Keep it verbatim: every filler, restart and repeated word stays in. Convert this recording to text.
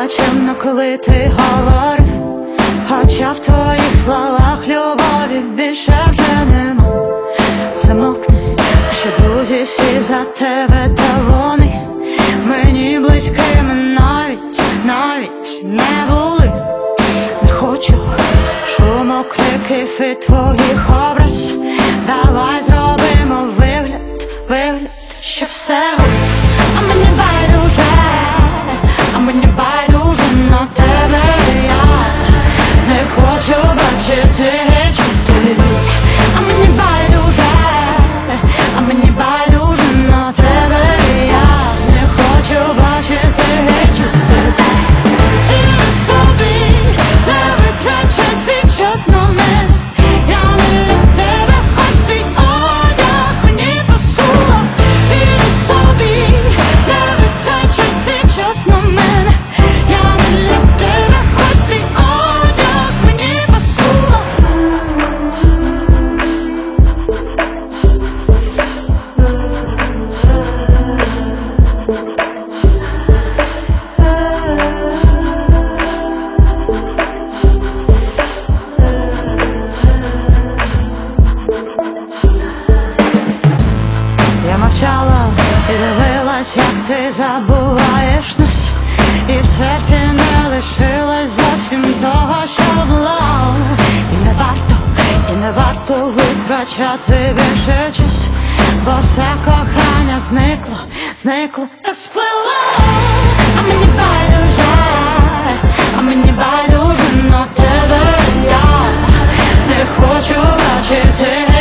була чемна, коли ти говорив, хоча в твоїх словах любові більше вже нема. Замовкни, наші друзі всі за тебе, та вони мені близькими навіть, навіть не були. Не хочу шуму, криків і твоїх образ. Давай зробимо вигляд, вигляд, що все гуд. А мені байдуже, а мені байдуже на тебе. Я не хочу бачити, чути. А мені байдуже, а мені байдуже на тебе. Я не хочу бачити, чути. І собі не витрачай свій час на мене. Я не для тебе, хоч твій одяг мені пасував. І собі не витрачай свій час на мене. Я не для тебе, хоч твій одяг мені пасував. Я мовчала і дивилась, як ти забуваєш нас, і в серці не лишилось зовсім того, що було. І не варто, і не варто витрачати більше час, бо все кохання зникло, зникло та сплило. А мені байдуже, а мені байдуже на тебе. Я не хочу бачити.